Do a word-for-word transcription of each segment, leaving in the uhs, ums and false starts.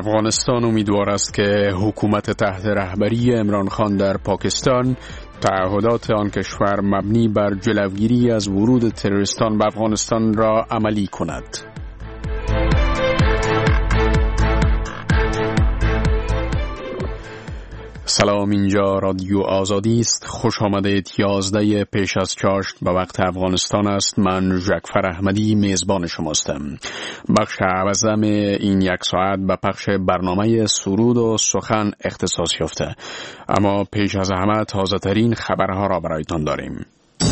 افغانستان امیدوار است که حکومت تحت رهبری عمران خان در پاکستان تعهدات آن کشور مبنی بر جلوگیری از ورود تروریستان به افغانستان را عملی کند. سلام، اینجا رادیو آزادی است. خوش آمدید. یازده پیش از چاشت به وقت افغانستان است. من جعفر احمدی میزبان شماستم. بخش عوضم این یک ساعت به پخش برنامه سرود و سخن اختصاص یافته، اما پیش از همه تازه ترین خبرها را برایتان داریم.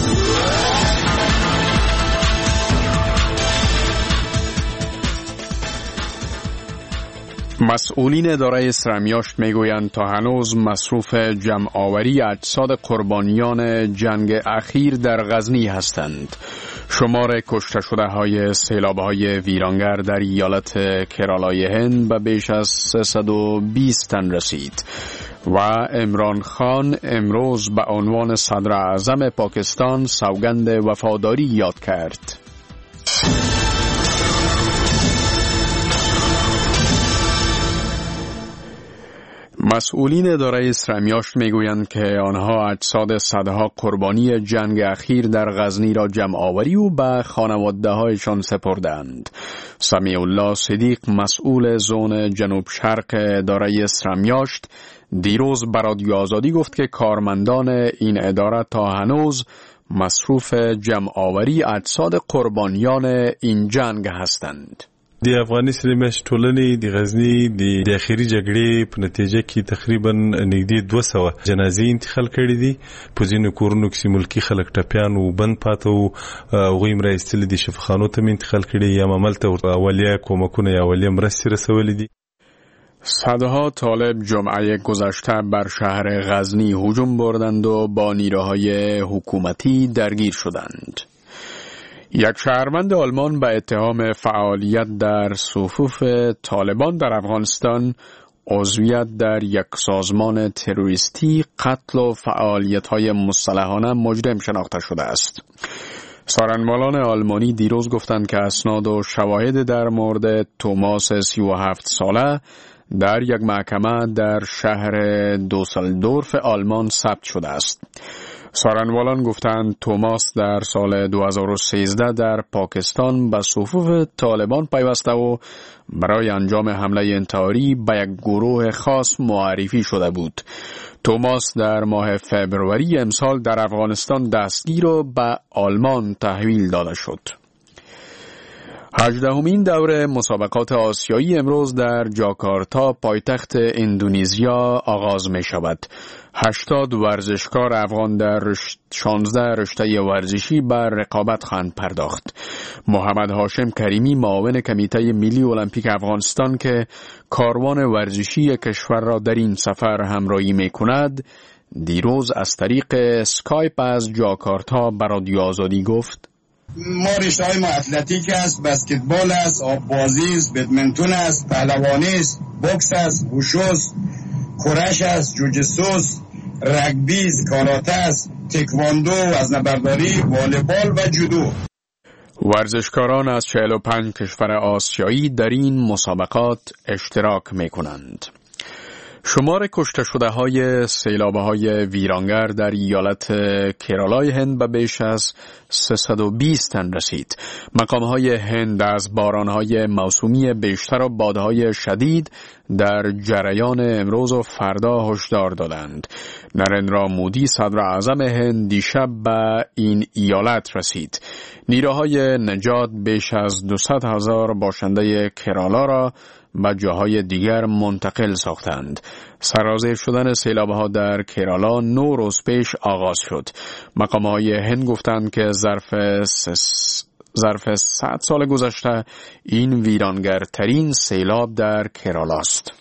مسئولین اداره اسرمیاشت میگویند تا هنوز مصروف جمع آوری اجساد قربانیان جنگ اخیر در غزنی هستند. شمار کشته شده های سیلاب های ویرانگر در ایالت کرالای هند به بیش از سیصد و بیست تن رسید و عمران خان امروز به عنوان صدر اعظم پاکستان سوگند وفاداری یاد کرد. مسئولین اداره اسرمیاشت میگویند که آنها اجساد صدها قربانی جنگ اخیر در غزنی را جمع آوری و به خانواده هایشان سپردند. سمیع الله صدیق، مسئول زون جنوب شرق اداره اسرمیاشت، دیروز به رادیو آزادی گفت که کارمندان این اداره تا هنوز مصروف جمع آوری اجساد قربانیان این جنگ هستند. د افغاني سرمیاشت ټولنې د غزنی د اخیری جګړې په نتیجه کې تقریبا نږدې دوه سوه جنازې انتقال کړې دي. په ځینو کورونو کې ملکی خلک ټپیان او بند پاته او هغوی هم راایستلي دي، شفاخانو ته انتقال کړي یا عمل ته اولیه کومکونه یا اولیه مرستې رسولې دي. صدها طالب جمعه گذشته بر شهر غزنی هجوم بردند و با نیروهای حکومتی درگیر شدند. یک شهروند آلمان به اتهام فعالیت در صفوف طالبان در افغانستان، عضویت در یک سازمان تروریستی، قتل و فعالیت‌های مسلحانه مجرم شناخته شده است. سارنوالان آلمانی دیروز گفتند که اسناد و شواهد در مورد توماس سی و هفت ساله در یک محکمه در شهر دوسلدورف آلمان ثبت شده است. سارنوالان گفتند توماس در سال دو هزار و سیزده در پاکستان به صفوف طالبان پیوسته و برای انجام حمله انتحاری به یک گروه خاص معرفی شده بود. توماس در ماه فبروری امسال در افغانستان دستگیر و به آلمان تحویل داده شد. هجدهمین دوره مسابقات آسیایی امروز در جاکارتا پایتخت اندونزیا آغاز می شود. هشتاد ورزشکار افغان در شانزده رشته ورزشی بر رقابت خواهند پرداخت. محمد هاشم کریمی، معاون کمیته ملی المپیک افغانستان که کاروان ورزشی کشور را در این سفر همراهی می کند، دیروز از طریق اسکایپ از جاکارتا به رادیو آزادی گفت: ما رشته های ما اتلتیک است، بسکتبال است، آببازی است، بدمنتون است، پهلوانی است، بوکس است، ووشو است، کرش است، جوجیتسو است، رگبی است، کاراته است، تکواندو، وزنه‌برداری، والیبال و جودو. ورزشکاران از چهل و پنج کشور آسیایی در این مسابقات اشتراک می‌کنند. شمار کشته شده های سیلاب های ویرانگر در ایالت کرالای هند به بیش از سیصد و بیست تن رسید. مقام های هند از باران های موسومی بیشتر و بادهای شدید در جریان امروز و فردا هشدار دادند. نریندرا مودی، صدر اعظم هند، دیشب به این ایالت رسید. نیروهای نجات بیش از دویست هزار باشنده کرالا را به جاهای دیگر منتقل ساختند. سرازیر شدن سیلاب‌ها در کرالا نو روز پیش آغاز شد. مقام‌های هند گفتند که ظرف ظرف صد سال گذشته این ویرانگرترین سیلاب در کرالا است.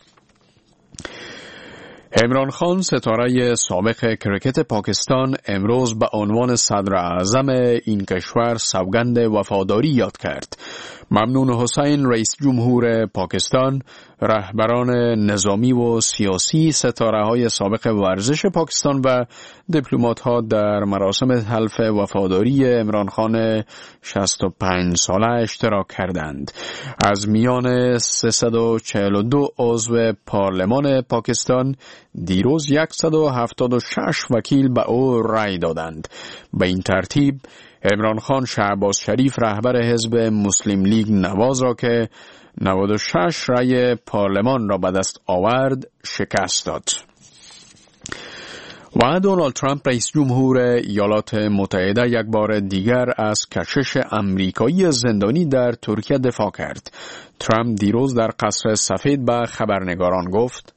عمران خان، ستاره سابق کرکت پاکستان، امروز به عنوان صدر اعظم این کشور سوگند وفاداری یاد کرد. ممنون حسین، رئیس جمهور پاکستان، رهبران نظامی و سیاسی، ستاره‌های سابق ورزش پاکستان و دیپلمات‌ها در مراسم حلف وفاداری عمران خان شصت و پنج ساله اشتراک کردند. از میان سیصد و چهل و دو عضو پارلمان پاکستان دیروز صد و هفتاد و شش وکیل به او رأی دادند. به این ترتیب عمران خان شهباز شریف رهبر حزب مسلم لیگ نواز را که نود و شش رأی پارلمان را به دست آورد شکست داد. و دونالد ترامپ رئیس جمهور ایالات متحده یک بار دیگر از کشش امریکایی زندانی در ترکیه دفاع کرد. ترامپ دیروز در قصر سفید به خبرنگاران گفت: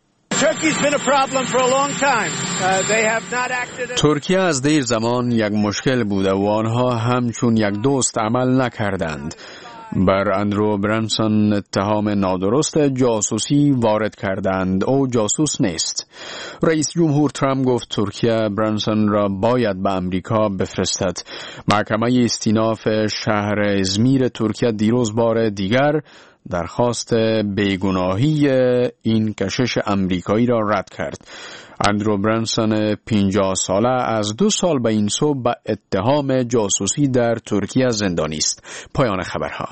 ترکیه از دیر زمان یک مشکل بوده و آنها همچون یک دوست عمل نکردند. بر اندرو برانسون اتهام نادرست جاسوسی وارد کردند. او جاسوس نیست. رئیس جمهور ترامپ گفت ترکیه برانسون را باید به امریکا بفرستد. محکمه استیناف شهر ازمیر ترکیه دیروز بار دیگر درخواست بیگناهی این کشش امریکایی را رد کرد. اندرو برانسون پنجاه ساله از دو سال به این سو به اتهام جاسوسی در ترکیه زندانی است. پایان خبرها.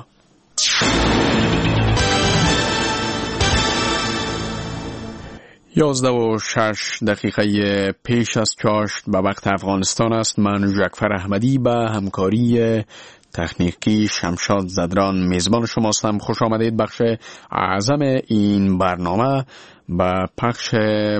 یازده و شش دقیقه پیش از چاشت به وقت افغانستان است. من جعفر احمدی به همکاری تکنیکی شمشاد زدران میزبان شماستم. خوش آمدید. بخش اعظم این برنامه به پخش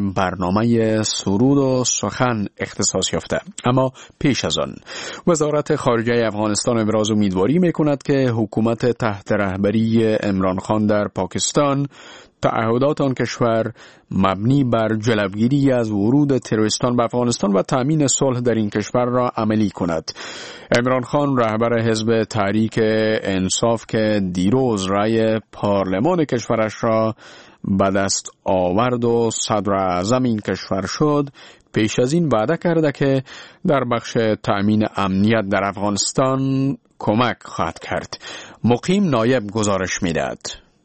برنامه سرود و سخن اختصاص یافته. اما پیش از آن وزارت خارجه افغانستان ابراز امیدواری میکند که حکومت تحت رهبری عمران خان در پاکستان تعهدات آن کشور مبنی بر جلوگیری از ورود تروریستان به افغانستان و تامین صلح در این کشور را عملی کند. عمران خان رهبر حزب تحریک انصاف که دیروز رأی پارلمان کشورش را به دست آورد و صدر اعظم این کشور شد، پیش از این وعده کرده که در بخش تأمین امنیت در افغانستان کمک خواهد کرد. مقیم نایب گزارش می‌دهد.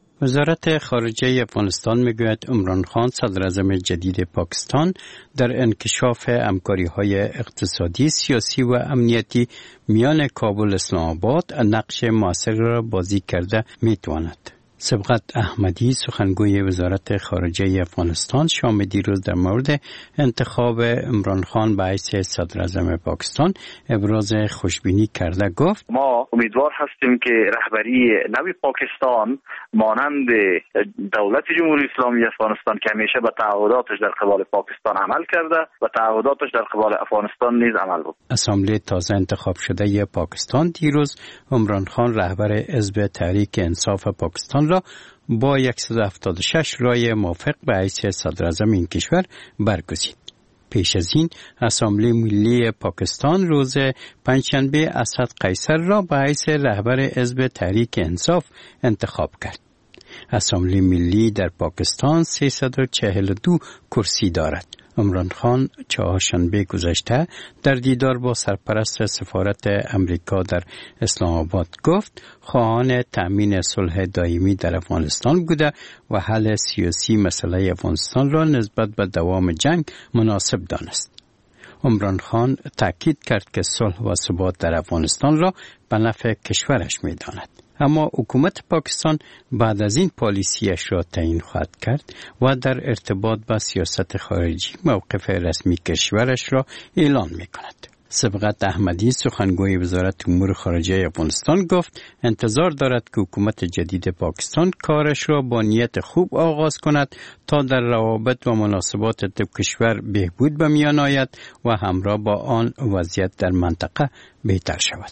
وزارت خارجه افغانستان میگوید عمران خان صدر اعظم جدید پاکستان در انکشاف همکاری‌های اقتصادی، سیاسی و امنیتی میان کابل و اسلام آباد نقش موثر را بازی کرده میتواند. سبقت احمدی سخنگوی وزارت خارجه افغانستان شام دیروز در مورد انتخاب عمران خان به حیث صدر اعظم پاکستان ابراز خوشبینی کرده گفت: ما امیدوار هستیم که رهبری نوی پاکستان مانند دولت جمهوری اسلامی افغانستان که همیشه به تعهداتش در قبال پاکستان عمل کرده و تعهداتش در قبال افغانستان نیز عمل بود. اسامبله تازه انتخاب شده پاکستان دیروز عمران خان رهبر حزب تحریک انصاف پاکستان را با صد و هفتاد و شش رای موافق به حیث صدر اعظم این کشور برگزید. پیش از این اسامبله ملی پاکستان روز پنجشنبه اسد قیصر را به حیث رهبر حزب تحریک انصاف انتخاب کرد. اسامبله ملی در پاکستان سیصد و چهل و دو کرسی دارد. عمران خان چهارشنبه گذشته در دیدار با سرپرست سفارت امریکا در اسلام آباد گفت خواهان تأمین صلح دائمی در افغانستان بوده و حل سیاسی مسئله افغانستان را نسبت به دوام جنگ مناسب دانست. عمران خان تاکید کرد که صلح و ثبات در افغانستان را به نفع کشورش می‌داند. اما حکومت پاکستان بعد از این پالیسیش را تعیین خواهد کرد و در ارتباط با سیاست خارجی موقف رسمی کشورش را اعلان می کند. سبقت احمدی سخنگوی وزارت امور خارجه افغانستان گفت انتظار دارد که حکومت جدید پاکستان کارش را با نیت خوب آغاز کند تا در روابط و مناسبات دو کشور بهبود به میان آید و همراه با آن وضعیت در منطقه بهتر شود.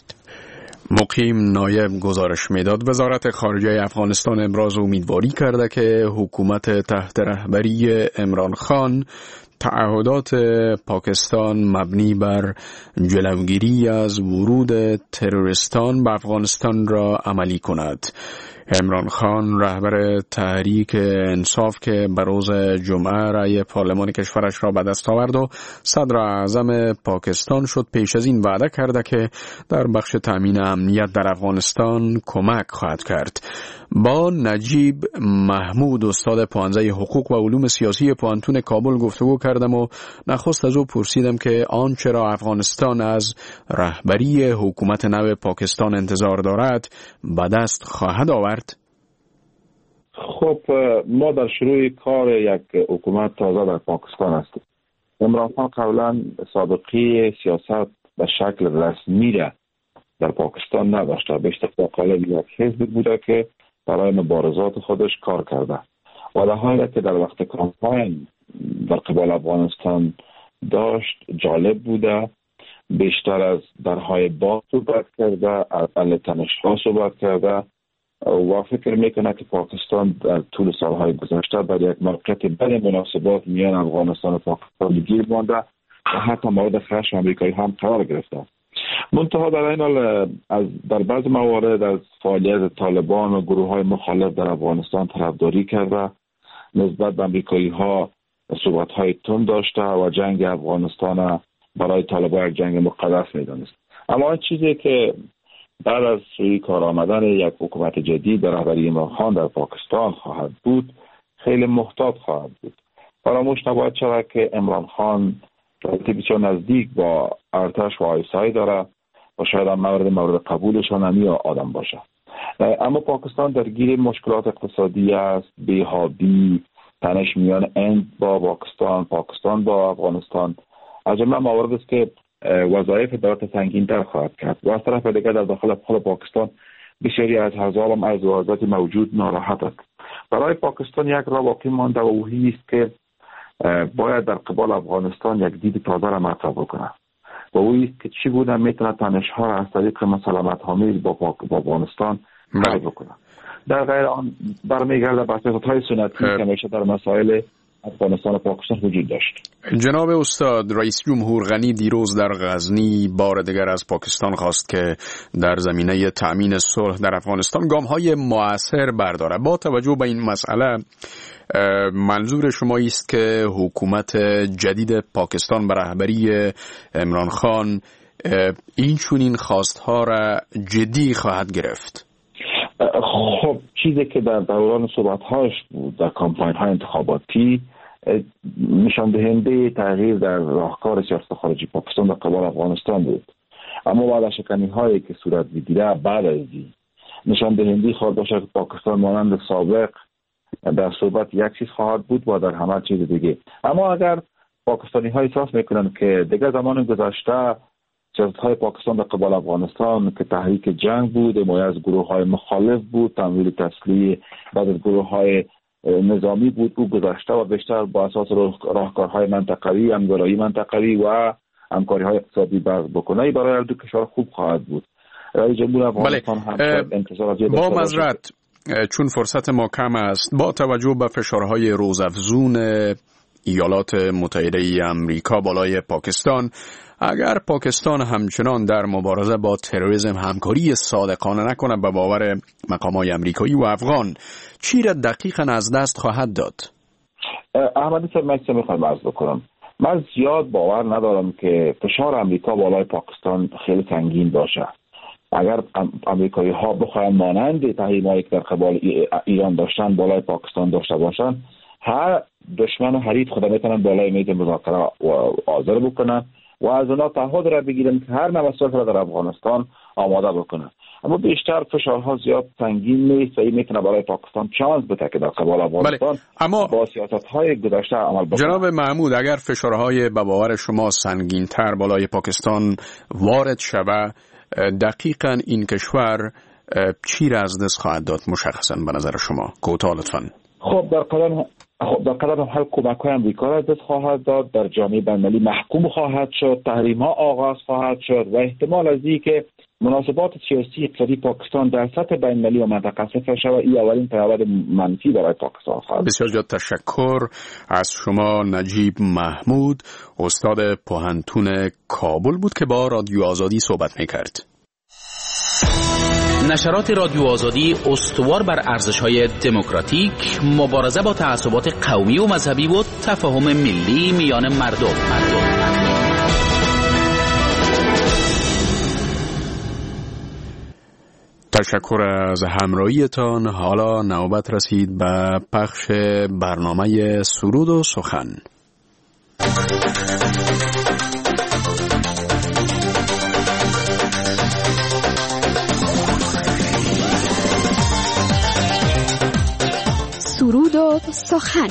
مقیم نایب گزارش میداد. وزارت خارجه افغانستان ابراز امیدواری کرده که حکومت تحت رهبری عمران خان تعهدات پاکستان مبنی بر جلوگیری از ورود تروریستان به افغانستان را عملی کند. عمران خان رهبر تحریک انصاف که به روز جمعه رأی پارلمان کشورش را به دست آورد و صدر اعظم پاکستان شد، پیش از این وعده کرده که در بخش تامین امنیت در افغانستان کمک خواهد کرد. با نجیب محمود استاد پوهنځی حقوق و علوم سیاسی پوهنتون کابل گفتگو کردم و نخست از او پرسیدم که آنچه را افغانستان از رهبری حکومت نو پاکستان انتظار دارد به دست خواهد آورد. خب ما در شروع کار یک حکومت تازه در پاکستان هستیم. عمران خان قبلا سابقه سیاست به شکل رسمی را در پاکستان نداشته، بیشتر با قالب یک حزب بوده که برای مبارزات خودش کار کرده و در حالی که در وقت کامپاین در قبال افغانستان داشت جالب بوده، بیشتر از درهای باز صحبت کرده، از اهل تنش‌ها صحبت کرده و فکر میکنه که پاکستان در طول سالهای گذشته بر یک موقعیت بین مناسبات میان افغانستان و پاکستان گیر مانده و حتی مورد خشم امریکایی هم قرار گرفته. منتها در این حال از در بعض موارد از فعالیت طالبان و گروه های مخالف در افغانستان طرفداری کرده، نسبت به امریکایی ها صحبت های تند داشته و جنگ افغانستان برای طالبان یک جنگ مقدس میدانست. اما این چیزی که بعد از روی کار آمدن یک حکومت جدید در رهبری عمران خان در پاکستان خواهد بود، خیلی محتاط خواهد بود. فراموش نباید شود که عمران خان رابطه بسیار نزدیک با ارتش و آیسای داره و شاید هم مورد مورد قبولشان همی آدم باشه. اما پاکستان درگیر مشکلات اقتصادی است، بی‌حابی، تنش میان هند با پاکستان، پاکستان با افغانستان، از جمله موارد است که وظایف دولت سنگین‌تر خواهد کرد. و از طرف دیگر در داخل خود پاکستان بسیاری از حزب از وضعیت موجود ناراحت است. برای پاکستان یک راه باقی مانده و اوهی است که باید در قبال افغانستان یک دید تازه را مطرح بکنه و اوهی است که چی بوده میتونه تنش‌ها را از طریق مسالمت آمیز با, با افغانستان حل بکنه. در غیر آن برمیگرده به سیاست‌های سنتی که همیشه در مسائل افغانستان و پاکستان وجود داشت. جناب استاد، رئیس جمهور غنی دیروز در غزنی بار دیگر از پاکستان خواست که در زمینه تأمین صلح در افغانستان گام‌های مؤثر برداره. با توجه به این مسئله منظور شما است که حکومت جدید پاکستان به رهبری عمران خان این چنین خواست‌ها را جدی خواهد گرفت؟ خب چیزی که در دوران صحبت‌هاش بود در کامپاین‌های انتخاباتی نشان دهنده تغییر در راهکار سیاست خارجی پاکستان در قبال افغانستان بود. اما بعد از شکنی‌هایی که صورت می‌گیره بعد از این نشان دهنده خواهد باشه که پاکستان مانند سابق در صحبت یک چیز خواهد بود و در همه چیز دیگه. اما اگر پاکستانی‌ها احساس می‌کنن که دیگه زمان گذشته سیاست‌های پاکستان در قبال افغانستان که تحریک جنگ بود، حمایت از گروه‌های مخالف بود، تمویل تسلیح بعد از گروه‌های نظامی بود، او گذشته و بیشتر با اساس راهکارهای منطقوی، همکاری منطقوی و همکاری‌های اقتصادی بکنه برای هر دو کشور خوب خواهد بود. رئیس جمهور افغانستان هم انتظار از با معذرت چون فرصت ما کم است، با توجه به فشارهای روزافزون ایالات متحده ای آمریکا بالای پاکستان، اگر پاکستان همچنان در مبارزه با تروریسم همکاری صادقانه نکنه به باور مقامات آمریکایی و افغان، چی را دقیقاً از دست خواهد داد؟ احمدی صاحب من میخوام عرض بکنم، من زیاد باور ندارم که فشار امریکا بالای پاکستان خیلی سنگین باشه. اگر امریکایی ها بخواهند مانند تحریم‌هایی که در قبال ایران داشتن بالای پاکستان داشته باشند، هر دشمن و حریف خود میتونن بالای میز مذاکره حاضر بکنن و از اونا تعهد را بگیرن که هر نوع صلح را در افغانستان آماده بکنن. اما بیشتر فشارها زیاد سنگین نیست و این میتونه برای پاکستان چانس بده که در قبال افغانستان بله. اما با سیاست‌های گذشته عمل بکنه. جناب محمود، اگر فشارهای به باور شما سنگین‌تر بالای پاکستان وارد شود، دقیقاً این کشور چی را از دست خواهد داد مشخصاً به نظر شما؟ کوتاه لطفاً. خب در قدم خب در قدم حل کمک‌های امریکا را از دست خواهد داد، در جامعه بین‌المللی محکوم خواهد شد، تحریم‌ها آغاز خواهد شد و احتمال از این که مناسبات سیاسی اقتصادی پاکستان در سطح بین‌المللی و منطقه صفر شود، این اولین پیامد منفی برای پاکستان خواهد. بسیار زیاد تشکر از شما. نجیب محمود استاد پوهنتون کابل بود که با رادیو آزادی صحبت می‌کرد. نشرات رادیو آزادی استوار بر ارزش‌های دموکراتیک، مبارزه با تعصبات قومی و مذهبی و تفاهم ملی میان مردم. مردم. تشکر از همراهیتان. حالا نوبت رسید به پخش برنامه سرود و سخن. سرود و سخن.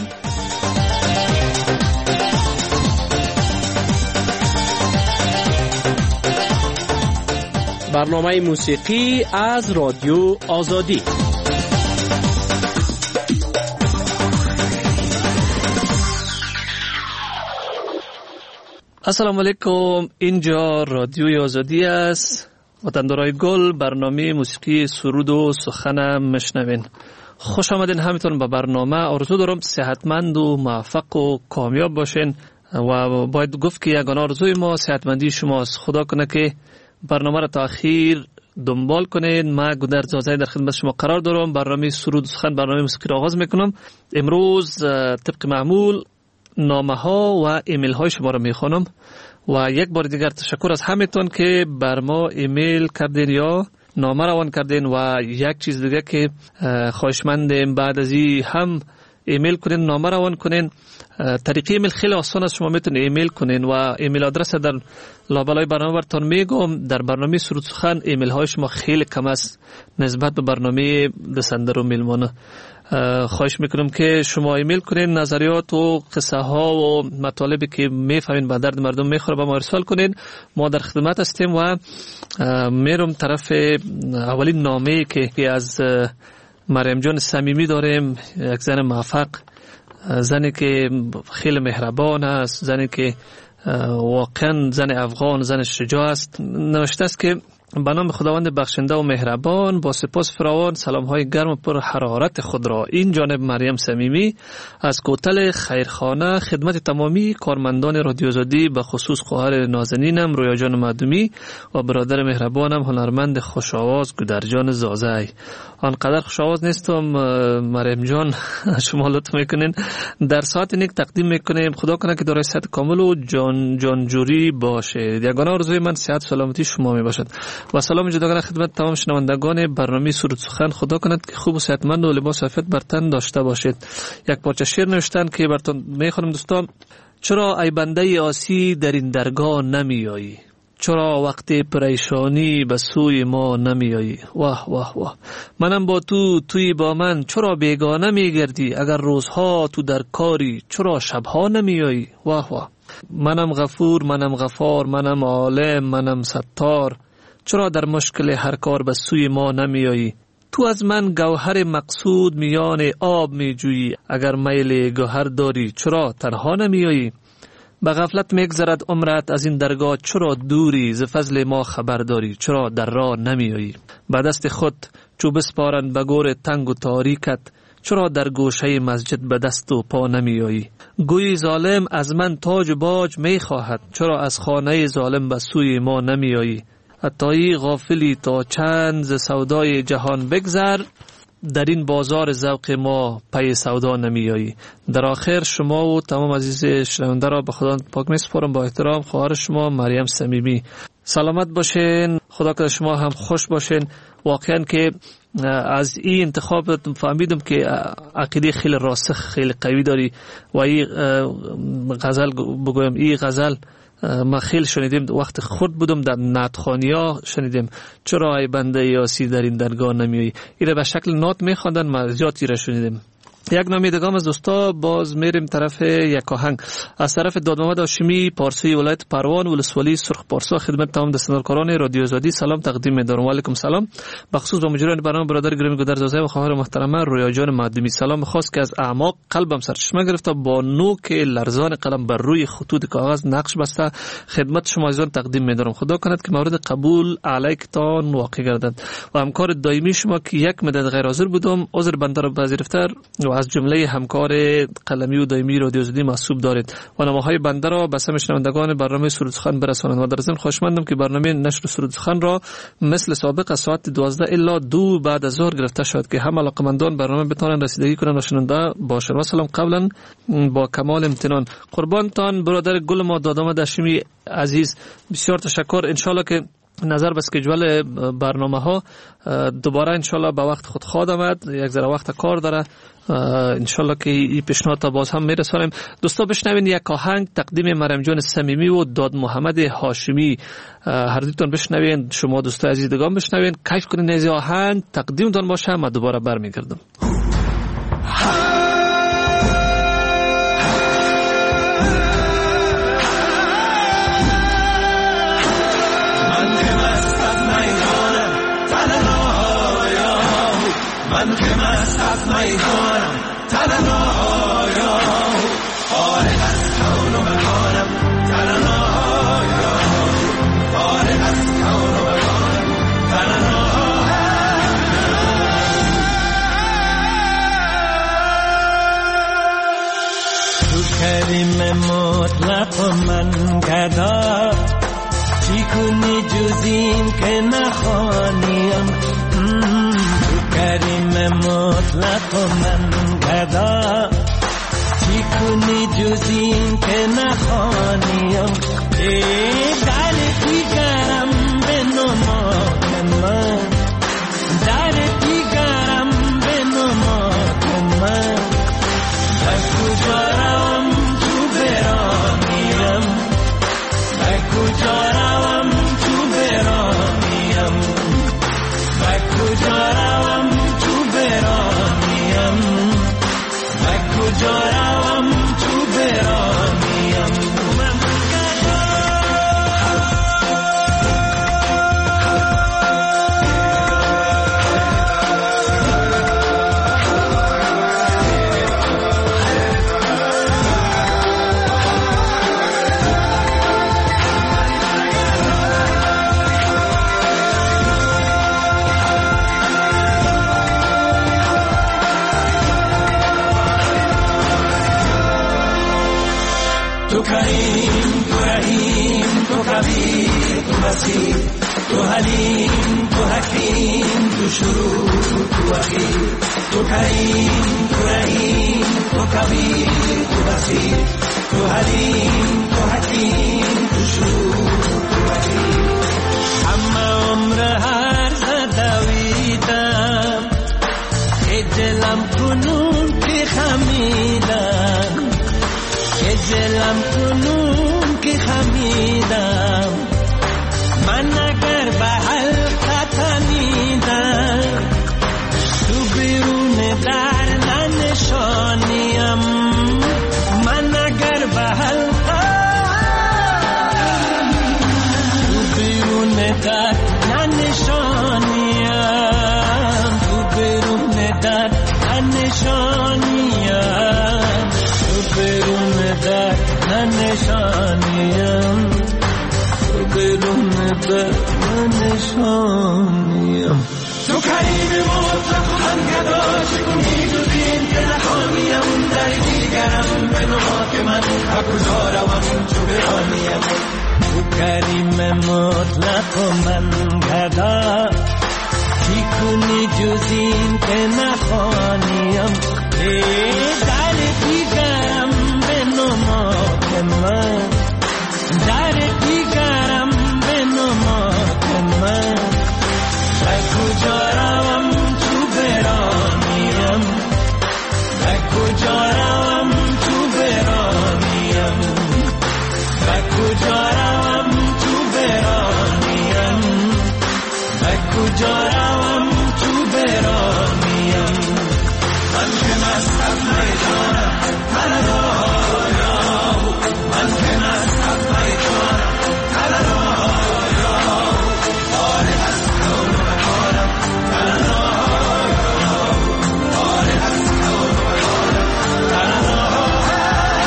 برنامه موسیقی از رادیو آزادی. السلام علیکم، اینجا رادیوی آزادی است. وطندارای گل، برنامه موسیقی سرود و سخن مشنوین. خوش آمدین همتون به برنامه. آرزو دارم صحتمند و موفق و کامیاب باشین و باید گفت که یگانه آرزوی ما صحتمندی شماست. خدا کنه که برنامه را تا اخیر دنبال کنید. من گودر زازای در خدمت شما قرار دارم. برنامه سرود و سخن، برنامه موسیقی را آغاز میکنم. امروز طبق معمول نامه ها و ایمیل های شما را میخوانم و یک بار دیگر تشکر از همتون که بر ما ایمیل کردین یا نامه روان کردین. و یک چیز دیگه که خواهشمندیم بعد از این هم ایمیل کنین، نامه روان کنین. طریق ایمیل خیلی آسان است، شما میتونید ایمیل کنین و ایمیل آدرس در لابلای برنامه براتون میگم. در برنامه سرود سخن ایمیل های شما خیلی کم است نسبت به برنامه دسندر و میلمانه. خواهش میکنم که شما ایمیل کنین، نظریات و قصه ها و مطالبی که میفهمین به درد مردم میخوره به ما ارسال کنین. ما در خدمت هستیم و میرم طرف اولین نامه که از مریم جان صمیمی داریم. یک زن موفق، زنی که خیلی مهربان است، زنی که واقعا زن افغان، زن شجاع است. نوشته است که به نام خداوند بخشنده و مهربان، با سپاس فراوان سلام های گرم و پر حرارت خود را این جانب مریم صمیمی از کوتل خیرخانه خدمت تمامی کارمندان رادیو آزادی، به خصوص خواهر نازنینم رویا جان معدومی و برادر مهربانم هنرمند خوشاواز گودر جان زازای. آنقدر خوشاواز نیستم مریم جان، شما لطف میکنین در ساعت نیک تقدیم میکنیم. خدا کنه که دارای صحت کامل و جان جانجوری باشه. یگانه آرزوی من صحت و سلامتی شما می باشد. و سلام جداگانه خدمت تمام شنوندگان برنامه سرود سخن. خدا کند که خوب و صحتمند و لباس عافیت بر تن داشته باشید. یک پارچه شعر نوشتن که براتون میخونم دوستان. چرا ای بنده آسی در این درگاه نمیایی؟ چرا وقتی پریشانی به سوی ما نمیایی؟ واه واه واه، منم با تو، توی با من. چرا بیگانه میگردی؟ اگر روزها تو در کاری، چرا شبها نمیایی؟ واه واه، منم غفور، منم غفار، منم عالم، منم ستار. چرا در مشکل هر کار به سوی ما نمیایی؟ تو از من گوهر مقصود میان آب میجویی. اگر میل گوهر داری، چرا تنها نمیایی؟ به غفلت میگذرد عمرت از این درگاه، چرا دوری؟ ز فضل ما خبر داری، چرا در راه نمیایی؟ به دست خود چو بسپارند به گور تنگ و تاریکت، چرا در گوشه مسجد به دست و پا نمیایی؟ گویی ظالم از من تاج و باج میخواهد، چرا از خانه ظالم به سوی ما نمیایی؟ حتی غافلی تا چند ز سودای جهان بگذر، در این بازار ذوق ما پی سودا نمیایی. در آخر شما و تمام عزیز شنونده را به خدا پاک میسپارم. با احترام خواهر شما مریم صمیمی. سلامت باشین، خدا کنه شما هم خوش باشین. واقعا که از این انتخاب فهمیدم که عقیده خیلی راسخ، خیلی قوی داری و این غزل بگویم، این غزل ما خیلی شنیدیم وقت خود بودم در نعتخوانی ها شنیدیم. چرا ای بنده یاسی در این درگاه نمیایی؟ این به شکل نعت میخواندن، ما زیادی را شنیدیم. یک نامی دگام از دوستا باز میریم طرف یک آهنگ از طرف داد محمد هاشمی پارسی ولایت پروان ولسوالی سرخ پارسا. خدمت تمام دستاندارکاران رادیو آزادی سلام تقدیم می‌دارم. و علیکم سلام. بخصوص با مجریان برنامه برادر گرامی گودر زازای و خواهر محترمه رویا جان معدومی. سلام خاص که از اعماق قلبم سرچشمه گرفته، با نوک لرزان قلم بر روی خطوط کاغذ نقش بسته خدمت شما عزیزان تقدیم می‌دارم. خدا کند که مورد قبول علیکتان واقع گردد و همکار دائمی شما که یک مدت غیر حاضر بودم عذر بنده را پذیرفته و از جمله همکار قلمی و دائمی رادیو آزادی محسوب دارید و نامه‌های بنده را به سمع شنوندگان برنامه سرود سخن برسانید. و در ضمن خوشمندم که برنامه نشر سرود سخن را مثل سابق از ساعت دوازده الی دو بعد از ظهر گرفته شد که هم علاقه‌مندان برنامه بتوانند رسیدگی کنند و شنونده باشند. و سلام قبلا با کمال امتنان قربانتان برادر گل ما داد محمد هاشمی عزیز. بسیار تشکر. ان شاء الله که نظر به اسکیجول برنامه ها دوباره انشالله به وقت خود خواهد آمد. یک ذره وقت کار داره، انشالله که این پیشنهاد تا باز هم میرسانیم. دوستا بشنوین یک آهنگ تقدیم مریم جان صمیمی و داد محمد هاشمی. هر دوتون بشنوین، شما دوستای عزیز دیگه هم بشنوین، کیف کنین از آهنگ تقدیمتون باشه. من دوباره برمیگردم. من که مست از میدانم تنهایا، فارغ از کون و مکانم تنهایا، فارغ از کون و مکانم تنهایا. تو کریم مطلق و من گدا، چی کنی جز این که نخوانیم؟ کریم مطلق و من گدا، چی کنی جز این که نخوانیم؟ در دیگرم به نماد من، در دیگرم به نماد من، و کجا روم تو برانیم، و کجا روم تو برانیم، و کجا روم تو برانیم، و کجا روم تو برانیم. تو کریم، تو رحیم، تو کبیر، تو وسیع، تو حلیم، تو حکیم، تو شروع، تو اخیر. تو کریم، تو رحیم، تو کبیر، تو وسیع، تو حلیم، تو حکیم، تو شروع، تو اخیر. همه عمر هر زدویدم، اجلم کنون که خمیدم، اجلم کنون که خمیدم. من اگر به حلقه تنیدم، تو بیرون در ننشانیم. من اگر به حلقه تو بیرون در ننشانیم، تو بیرون در ننشانیم، تو بیرون در ننشانیم، تو بیرون در ننشانیم. تو کریم مطلق و من گدا، چگونی جز این که نخوانیم؟ در دیگرم به نماد من، و کجا روم چو برانیم؟ تو کریم مطلق و من گدا، چی کنی جز این که نخوانیم؟ در دیگرم به نماد من، در دیگرم به نماد من، و کجا روم تو برانیم، و کجا روم تو برانیم، و کجا روم تو برانیم، و کجا روم تو برانیم. من که مست از میدانم تنهایا، من که مست از میدانم تنهایا، فارغ از کون و مکانم تنهایا، فارغ از کون و مکانم تنهایا.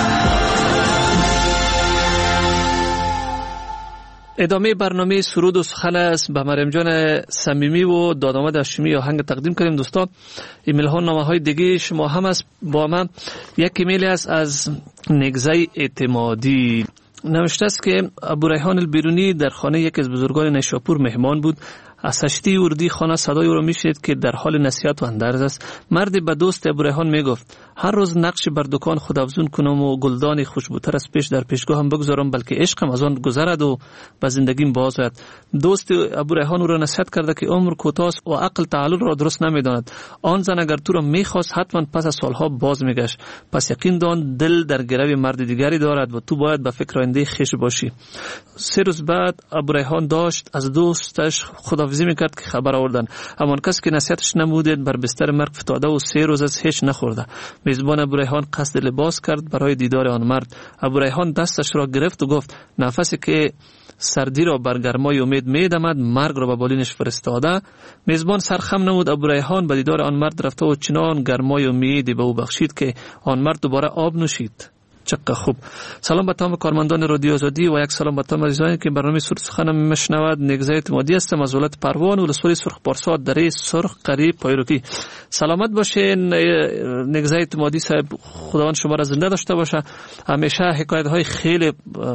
ادامه برنامه سرود و سخن است. به مریم جان صمیمی و داد محمد هاشمی آهنگ تقدیم کردیم. دوستان ایمیل ها نامه های دیگه شما هم است با من. یک ایمیل است از نگزه اعتمادی، نوشته است که ابو ریحان البیرونی در خانه یکی از بزرگان نیشاپور مهمان بود. از تشتی اردی خانه صدای او را میشنید که در حال نصیحت و اندرز است. مردی به دوست ابوریحان میگفت هر روز نقش بر دکان خود افزون کنم و گلدان خوشبوتر از پیش در پیشگاهم بگذارم، بلکه عشقم از آن گذرد و به زندگیم باز آید. دوست ابوریحان او را نصیحت کرده که عمر کوتاه است و عقل تعلل را درست نمیداند. آن زن اگر تو را میخواست حتما پس از سالها باز میگشت. پس یقین دان دل در گروی مرد دیگری دارد و تو باید به فکر آینده خویش باشی. سه روز بعد ابوریحان داشت از دوستش خداحافظی میکرد که خبر آوردن. همان کس که نصیحتش نمودید بر بستر مرگ فتاده و سه روز از هیچ نخورده. میزبان ابوریحان قصد لباس کرد برای دیدار آن مرد. ابوریحان دستش را گرفت و گفت نفسی که سردی را بر گرمای امید میدمد مرگ را به بالینش فرستاده. میزبان سرخم نمود. ابوریحان به دیدار آن مرد رفته و چنان گرمای امیدی به او بخشید که آن مرد دوباره آب نوشید. چقدر خوب. سلام به تمام کارمندان رادیو آزادی و یک سلام به تمام عزیزانی که برنامه سرود سخن میشنوند. نگزه اعتمادی هستم از ولایت پروان و ولسوالی سرخ پارسا دره سرخ قریب پایروکی. سلامت باشین نگزه اعتمادی صاحب، خداوند شما را زنده داشته باشه. همیشه حکایت های خیلی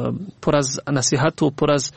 پر از نصیحت و پر از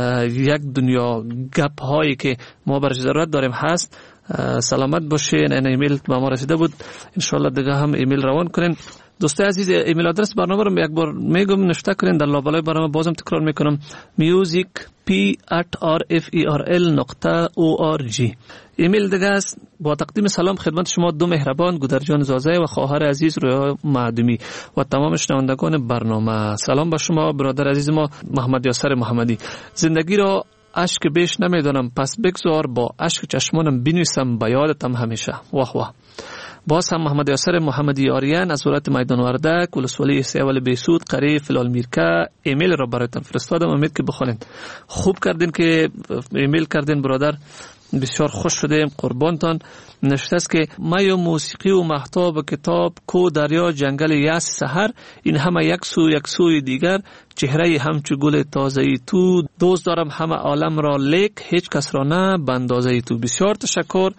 یک دنیا گپ هایی که ما برش ضرورت داریم هست. سلامت باشین. این ایمیل به ما رسیده بود، ان شاء الله دیگه هم ایمیل روان کنین. دوستای عزیز، ایمیل آدرس برنامه رو یک بار میگم نوشته کنین. در لابلای برنامه بازم تکرار میکنم music p at r f e r l نقطه o r g. ایمیل دیگه است. با تقدیم سلام خدمت شما دو مهربان گودرجان زازه و خواهر عزیز رویا معدومی و تمام شنوندگان برنامه. سلام به شما برادر عزیز ما محمد یاسر محمدی. زندگی را اشک بیش نمیدانم، پس بگذار با اشک چشمانم بنویسم به یادتم همیشه. واه واه. باز هم محمد یاسر محمدی آریان از ولایت میدان وردک ولسوالی سیاول بیسود قریب فلال میرکه ایمیل را برایتان فرستادم. امید که بخونید. خوب کردین که ایمیل کردین برادر، بسیار خوش شدیم. قربانتان. نشته است که می و موسیقی و مهتاب و کتاب کو دریا جنگل یاس سحر، این همه یک سو یک سوی دیگر، چهره همچو گل تازه‌ای تو، دوست دارم همه عالم را لیک هیچ کس را نه به اندازه تو. بسیار تشکر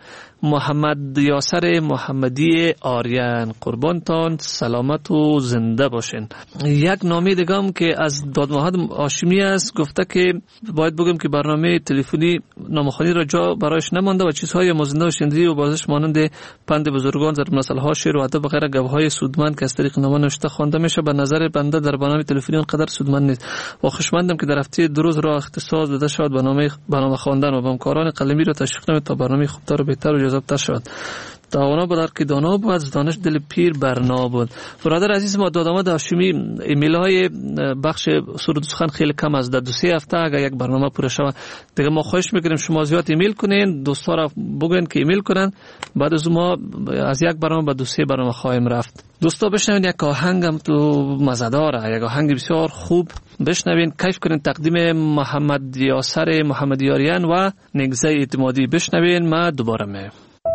محمد یاسر محمدی آریان. قربانتان. سلامت و زنده باشین. یک نامه دیگه هم که از داد محمد هاشمی است، گفته که باید بگم که برنامه تلفنی نامخوانی را جا برایش نمانده و چیزهای مزنده و شنیدنی و بازش مانند پند بزرگان در مسائل شعر و ادب و غیره گپ‌های سودمند که از طریق نامه نوشته خوانده میشه به نظر بنده در برنامه تلفنی اونقدر سودمند نیست. و خوشمندم که در هفته دو روز را اختصاص داده شد برنامه برنامه خواندن و همکاران قلمی را تشویق نمید تا برنامه خوبتر و بهتر و جذابتر شود. دانا بود که دانا بود از دانش دل پیر برنا بود. برادر عزیز ما داد محمد هاشمی ایمیل های بخش سرود سخن خیلی کم از در دو سه هفته اگر یک برنامه پوره شود دیگه ما خواهش میکنیم شما زیاد ایمیل کنین، دوستا را بگوین که ایمیل کنن. بعد از ما از یک برنامه به دو سه برنامه خواهیم رفت. دوستا بشنوین یک آهنگم تو مزه داره، یک آهنگ بسیار خوب بشنوین، کیف کنین. تقدیم محمد یاسر محمدی آریان و نگزه اعتمادی. بشنوین. ما دوباره می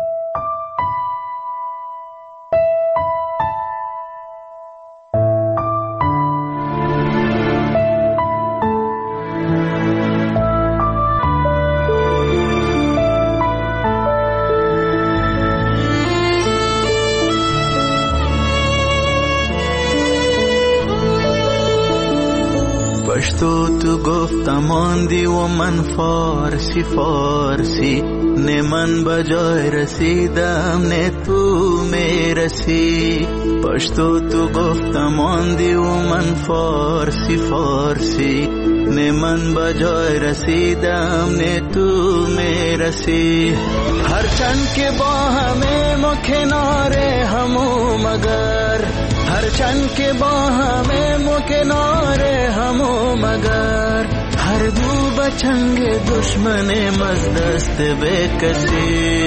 پشتو تو گفتم آندی و من فارسی فارسی، نه من بجای رسیدم نه تو میرسی. پشتو تو گفتم آندی و من فارسی فارسی، نه من بجای رسیدم نه تو میرسی. هرچند که با همه ما کنار همو مگر، هرچند که با همه ما کنار همو مگر، هر دو بچنگ دشمن از دست بکشی.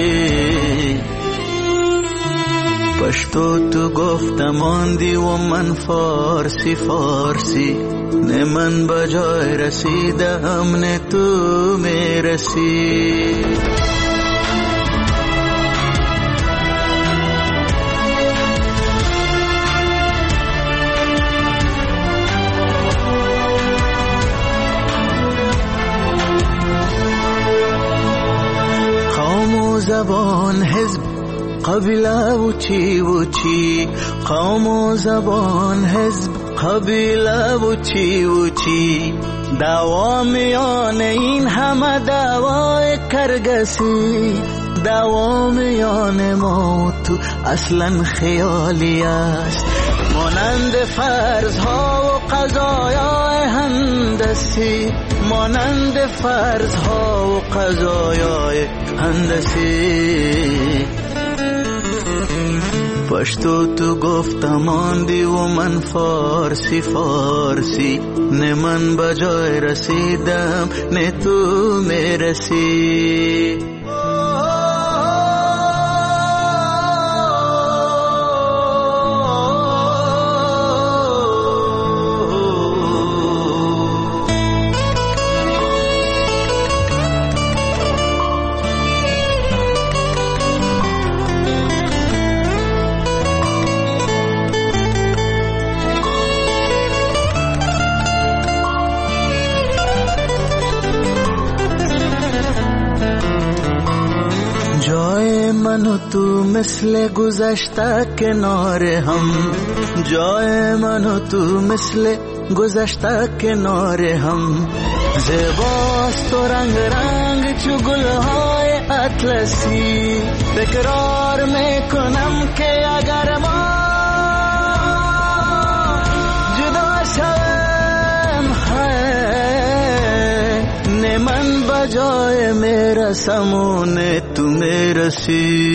پشتو تو گفتم آندی و من فارسی فارسی، نه من بجای رسیدم نه تو میرسی. زبان حزب قبیله و چی و چی، قوم و زبان حزب قبیله و چی و چی، دعوا میان این همه دعوای کرگسی دوام میان ما و تو اصلا خیالی است مانند فرضها و قضایای هندسی مانند فرضها و قضایای هندسی پشتو تو گفتم آندی و من فارسی فارسی نه من بجای رسیدم نه تو میرسی تو مثل گذشته کنار هم جای من و تو مثل گذشته کنار هم زیباست و رنگ رنگ چو گلهای اطلسی تکرار میکنم که اگر ما جدا شویم نه من بجای میرسم و نه تو میرسی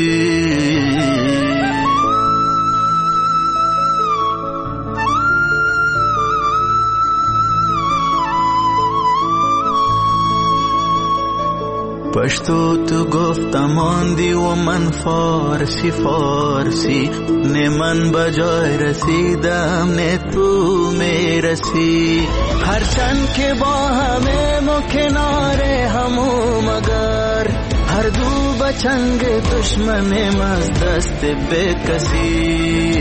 پشتو تو گفتم آندی و من فارسی فارسی نه من بجای رسیدم نه تو میرسی هرچند که با همه ما کنار همو مگر هر دو بچنگ دشمنیم از دست به کسی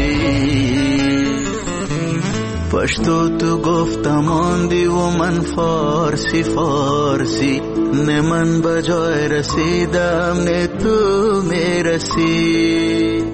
پشتو تو گفتم آندی و من فارسی فارسی نه من بجای رسیدم نه تو میرسی.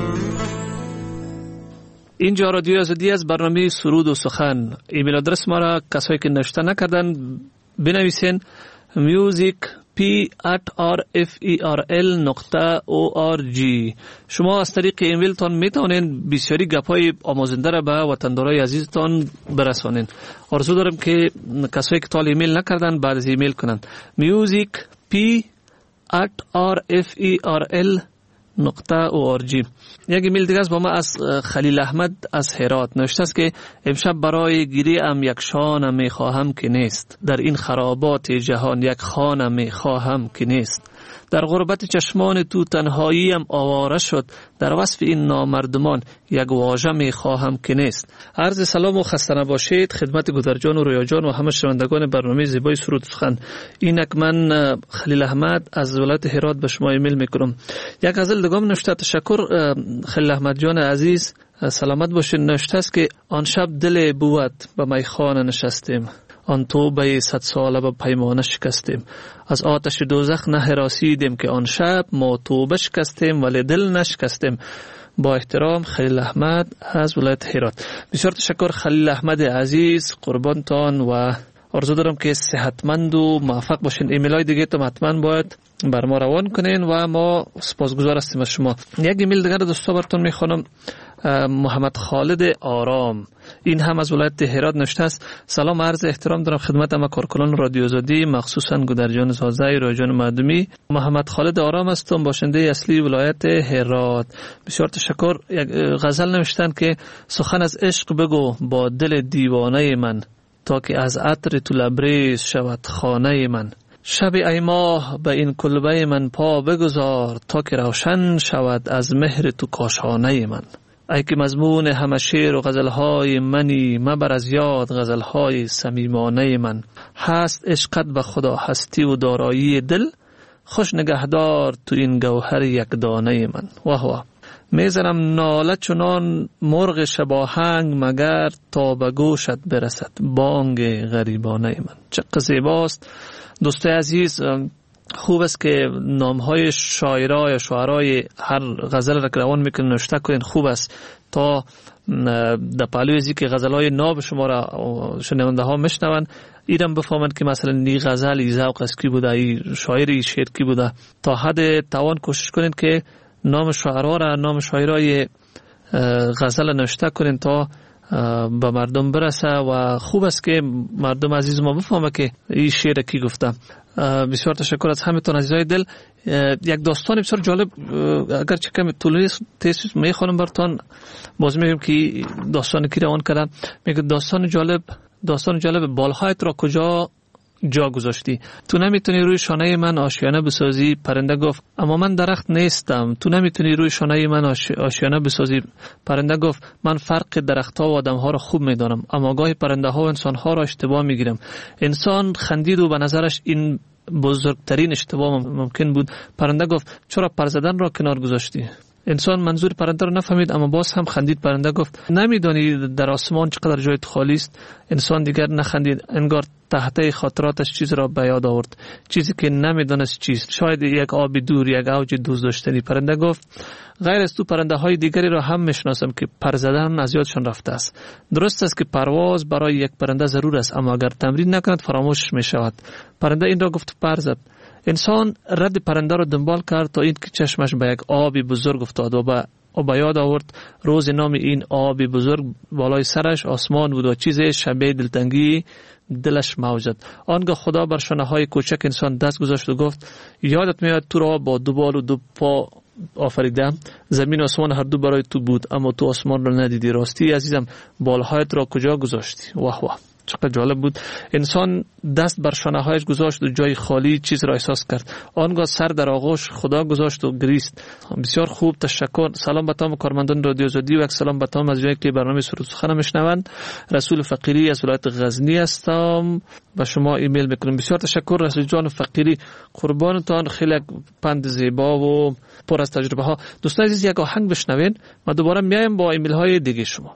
اینجا رادیو آزادی از برنامه سرود و سخن. ایمیل آدرس ما را کسایی که نوشته نکردن بنویسین music p at r f e r l نقطه o r g. شما از طریق ایمیل تان میتونین بسیاری گپای آموزنده را به وطندارای عزیزتان برسانین. آرزو دارم که کسایی که تال ایمیل نکردن بعد از ایمیل کنن music p at r f e r l نقطه او آر جی. یک ایمیل دیگه است با ما از خلیل احمد از هرات نوشته است که امشب برای گیری ام یک شانه می خواهم که نیست، در این خرابات جهان یک خانه می خواهم که نیست، در غربت چشمان تو تنهایی ام آواره شد، در وصف این نامردمان یک واژه می خواهم که نیست. عرض سلام و خسته نباشید خدمت گودرجان و رویا جان و همه شنوندگان برنامه زیبای سرود و سخن. اینک من خلیل احمد از ولایت هرات به شما ایمیل میکنم. یک غزل دیگه نوشته. تشکر خلیل احمد جان عزیز، سلامت باشین. نوشته است که آن شب دل بود به میخانه نشستیم، آن توبه صد ساله به پیمانه شکستیم، از آتش دوزخ نه هراسیدیم که آن شب ما توبه شکستیم ولی دل نشکستیم. با احترام خلیل احمد از ولایت هرات. بسیار تشکر خلیل احمد عزیز، قربانتان و آرزو دارم که صحتمند و موفق باشین. ایمیل های دیگه تو حتما باید بر ما روان کنین و ما سپاسگزار هستیم از شما. یک ایمیل دیگه دوستا براتون میخوانم. محمد خالد آرام، این هم از ولایت هرات نوشته است. سلام عرض احترام دارم خدمت همه کارکنان رادیو آزادی، مخصوصا گودرجان زازه، رایجان معدومی. محمد خالد آرام هستم، باشنده اصلی ولایت هرات. بسیار تشکر. یک غزل نوشتن که سخن از عشق بگو با دل دیوانه من، تا که از عطر تو لبریز شود خانه من. شب ای ماه به این کلبه من پا بگذار، تا که روشن شود از مهر تو کاشانه من. ای که مضمون همه شعر و غزلهای منی، مبر از یاد غزلهای صمیمانه من. هست عشقت به خدا هستی و دارایی دل، خوش نگهدار تو این گوهر یک دانه من. واه واه. میزنم ناله چنان مرغ شباهنگ، مگر تا به گوشت برسد بانگ غریبانه من. چقدر زیباست دوستای عزیز. خوب است که نامهای شاعرای یا شعرای هر غزل را که روان میکنن نوشته کنین. خوب است تا در پهلوی ازی که غزلهای ناب شما را شنونده ها میشنون، ایرم بفهمند که مثلا نی غزل ای ذوق است کی بوده، ای شاعر ای شعر کی بوده. تا حد توان کوشش کنین که نام شاعرها را، نام شاعرای غزل نوشته کنین تا به مردم برسه و خوب است که مردم عزیز ما بفهمه که این شعر کی گفته. بسیار تشکر از همتون عزیزای دل. یک داستان بسیار جالب، اگر چه کمی طولانی تیز میخوانم براتون، باز میگم که داستان کی روان کردم. میگه داستان جالب، داستان جالب بالهایت را کجا جا گذاشتی؟ تو نمیتونی روی شانه من آشیانه بسازی. پرنده گفت اما من درخت نیستم. تو نمیتونی روی شانه من آشیانه بسازی. پرنده گفت من فرق درختها و آدمها را خوب میدانم، اما گاهی پرنده ها و انسان ها را اشتباه میگیرم. انسان خندید و به نظرش این بزرگترین اشتباه ممکن بود. پرنده گفت چرا پر زدن را کنار گذاشتی؟ انسان منظور پرنده رو نفهمید اما باز هم خندید. پرنده گفت نمیدانی در آسمان چقدر جای خالی است؟ انسان دیگر نخندید، انگار تحت خاطراتش چیز را به یاد آورد، چیزی که نمیدانست چیست، شاید یک آب دور، یک اوج دوست داشتنی. پرنده گفت غیر از تو پرنده های دیگری را هم میشناسم که پر زدن از یادشان رفته است. درست است که پرواز برای یک پرنده ضرور است، اما اگر تمرین نکند فراموش می شود. پرنده این را گفت پر زد. انسان رد پرنده را دنبال کرد تا اینکه چشمش به یک آبی بزرگ افتاد و به و به یاد آورد روز نام این آبی بزرگ بالای سرش آسمان بود و چیزی شبیه دلتنگی دلش موجد. آنگاه خدا بر شانه های کوچک انسان دست گذاشت و گفت یادت میاد تو را با دو بال و دو پا آفریدم، زمین و آسمان هر دو برای تو بود اما تو آسمان را ندیدی. راستی عزیزم بالهایت را کجا گذاشتی؟ واه واه چقدر جالب بود. انسان دست بر شانه هایش گذاشت و جای خالی چیز را احساس کرد. آنگاه سر در آغوش خدا گذاشت و گریست. بسیار خوب، تشکر. سلام به تمام کارمندان رادیو آزادی و یک سلام به تمام از جایی که برنامه سرود سخن میشنوند. رسول فقیری از ولایت غزنی هستم، به شما ایمیل میکنم. بسیار تشکر رسول جان فقیری، قربانتان. خیلی پند زیبا و پر از تجربه ها. دوستان عزیز یک آهنگ بشنوین، ما دوباره میایم با ایمیل های دیگه شما.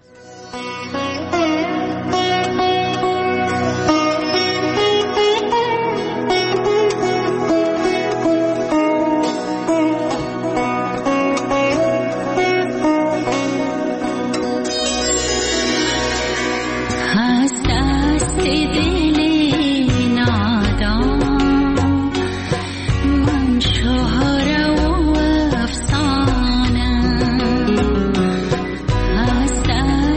Hasta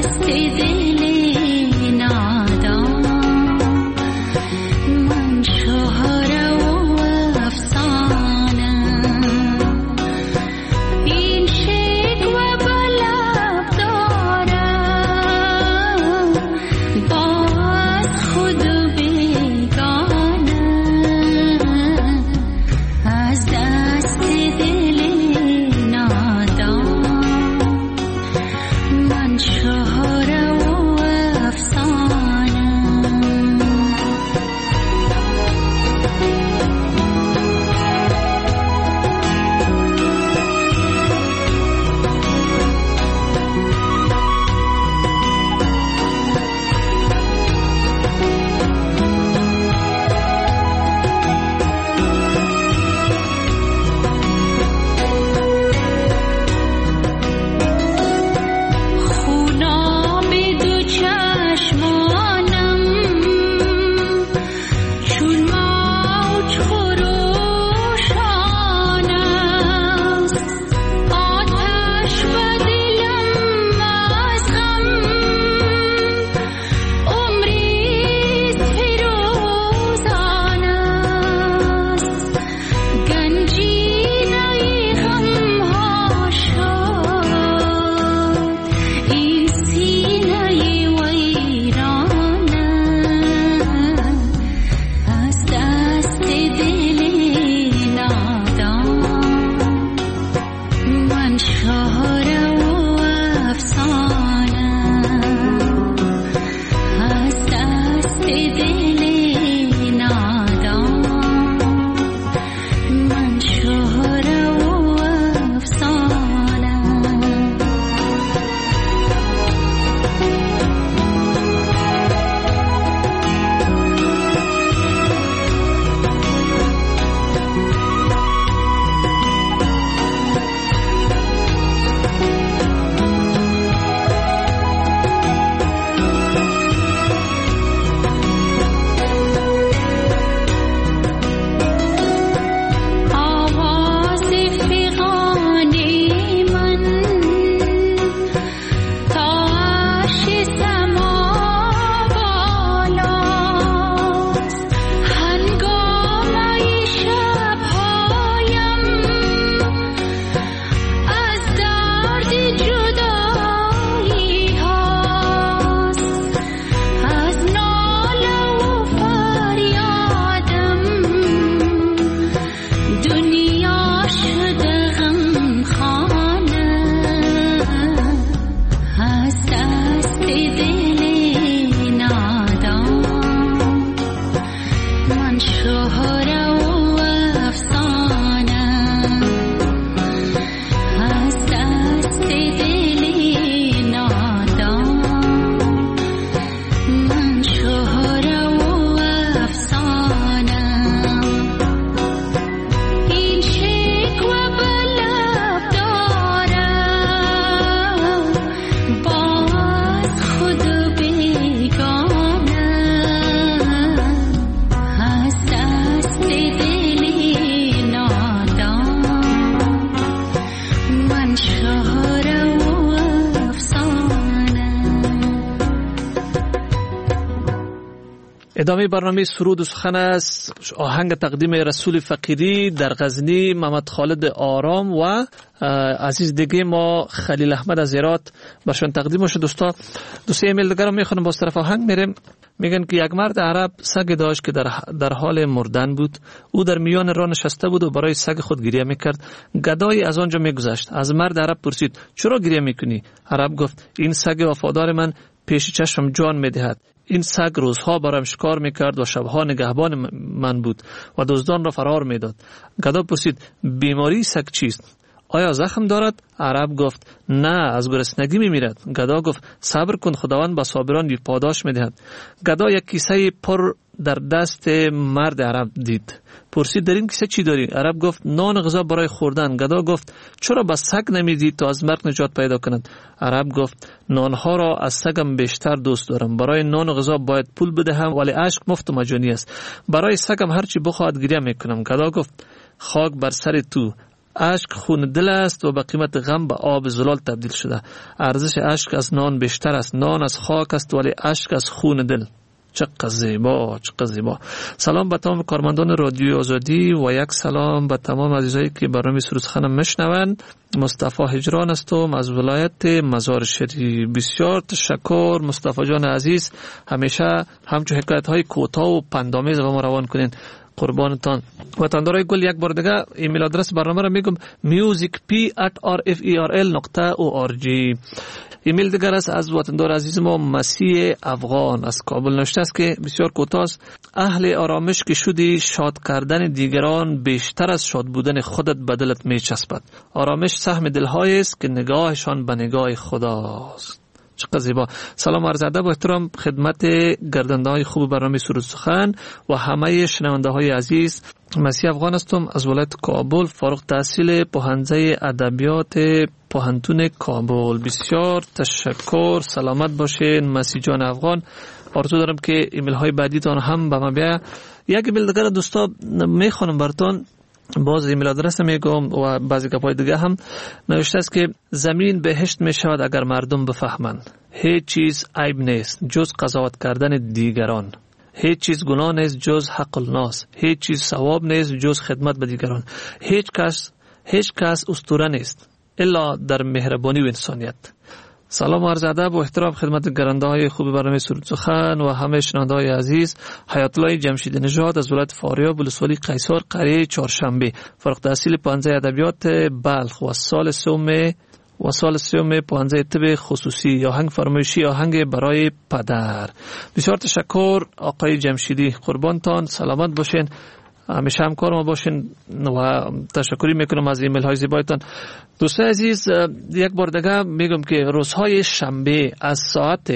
ادامه برنامه سرود و سخن است. آهنگ تقدیم رسول فقیری در غزنی، محمد خالد آرام و عزیز دیگه ما خلیل احمد از هرات برشون تقدیم شد. دوستا دوستا ایمیل دیگر رو میخونم، باز طرف آهنگ میریم. میگن که یک مرد عرب سگ داشت که در, در حال مردن بود. او در میان راه نشسته بود و برای سگ خود گریه میکرد. گدایی از آنجا میگذشت. از مرد عرب پرسید چرا گریه میکنی؟ عرب گفت این سگ وفادار من پیش چشمم جان میدهد. این سگ روزها برایم شکار میکرد و شبها نگهبان من بود و دزدان را فرار میداد. گدا پرسید بیماری سگ چیست؟ آیا زخم دارد؟ عرب گفت نه، از گرسنگی میمیرد. گدا گفت صبر کن، خداوند با صابران پاداش میدهد. گدا یک کیسه پر در دست مرد عرب دید. پرسید در این کیسه چی داری؟ عرب گفت نان غذا برای خوردن. گدا گفت چرا به سگ نمیدی تا از مرگ نجات پیدا کند؟ عرب گفت نانها را از سگم بیشتر دوست دارم. برای نان و غذا باید پول بدهم، ولی اشک مفت و مجانی است. برای سگم هرچی بخواهد گریه میکنم. گدا گفت خاک بر سر تو، اشک خون دل است و به قیمت غم به آب زلال تبدیل شده. ارزش اشک از نان بیشتر است. نان از خاک است ولی اشک از خون دل. چقدر زیبا، چقدر زیبا. سلام به تمام کارمندان رادیوی آزادی و یک سلام به تمام عزیزایی که برنامه سرود سخن میشنوند. مصطفی هجران هستم از ولایت مزار شریف. بسیار تشکر مصطفی جان عزیز، همیشه همچون حکایت های کوتاه و پندآمیز به ما روان کنین. قربانتان. وطندارای گل یک بار دیگه ایمیل آدرس برنامه را میگم music p at r f e r l dot org. ایمیل دیگر است از وطندار عزیز ما مسیح افغان از کابل نوشته است که بسیار کوتاه است. اهل آرامش که شدی شاد کردن دیگران بیشتر از شاد بودن خودت به دلت میچسبد. آرامش سهم دلهایی است که نگاهشان به نگاه خداست. چقدر زیبا. سلام عرض ادب و احترام خدمت گردنده های خوب برنامه سرود سخن و همه شنونده های عزیز. مسیح افغان هستم از ولایت کابل، فارغ التحصیل پوهنځی ادبیات پوهنتون کابل. بسیار تشکر، سلامت باشین مسیح جان افغان. آرزو دارم که ایمیل های بعدیتان هم به ما بیا. یک ایمیل دیگر دوستا میخوانم براتون، باز ایمیل آدرس میگم و بعضی گپای دیگه هم نوشته است که زمین بهشت می شود اگر مردم بفهمند. هیچ چیز عیب نیست جز قضاوت کردن دیگران. هیچ چیز گناه نیست جز حق الناس. هیچ چیز ثواب نیست جز خدمت به دیگران. هیچ کس هیچ کس اسطوره نیست الا در مهربانی و انسانیت. سلام و عرض ادب و احترام خدمت گرانده های خوب برنامه سرود سخن و همه شنونده های عزیز. حیات الله جمشید نژاد از ولایت فاریاب ولسوالی قیصر قریه چهارشنبه، فارغ التحصیل پوهنځی ادبیات بلخ و سال سوم و سال سوم پوهنځی طب خصوصی. آهنگ فرمایشی آهنگ برای پدر. بسیار تشکر آقای جمشیدی، قربانتان، سلامت باشین، همیشه همکار ما باشین و تشکری میکنم از ایمیل های زیبایتان. دوستان عزیز یک بار دیگه میگم که روزهای شنبه از ساعت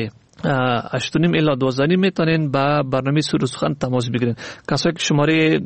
هشت و نیم الی دوازده و نیم میتونین با برنامه سرود سخن تماس بگیرین. کسایی که شماره